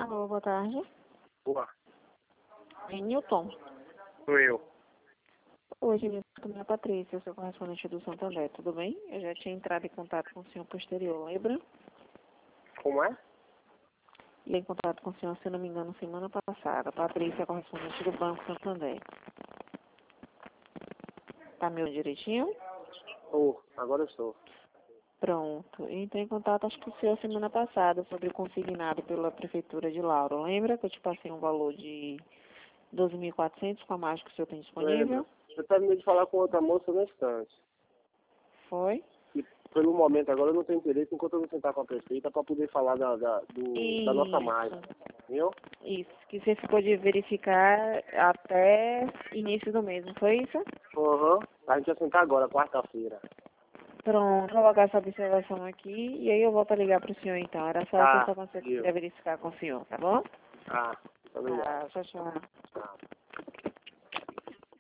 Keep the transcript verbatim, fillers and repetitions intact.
Alô, boa tarde. Boa, É Newton. sou eu. Oi, Newton, minha Patrícia, eu sou correspondente do Santander, tudo bem? Eu já tinha entrado em contato com o senhor posterior, lembra? Como é? E em contato com o senhor, se não me engano, semana passada. Patrícia, correspondente do Banco Santander. Tá me ouvindo direitinho? Oh, agora eu estou. Pronto. Entrei em contato, acho que o senhor, semana passada, sobre o consignado pela Prefeitura de Lauro. Lembra que eu te passei um valor de doze mil e quatrocentos com a mágica que o senhor tem disponível? Lembra? Eu terminei de falar com outra moça no instante. Foi? E pelo momento agora eu não tenho interesse enquanto eu não sentar com a prefeita para poder falar da, da, do, da nossa malha. Isso. Viu? Isso, que você ficou de verificar até início do mês, não foi isso? Aham. A gente vai sentar agora, quarta-feira. Pronto, vou colocar essa observação aqui e aí eu volto a ligar para o senhor então. Era só essa Tá. informação que eu Viu? queria verificar com o senhor, tá bom? Tá. Tá legal. Tá, tchau, tchau.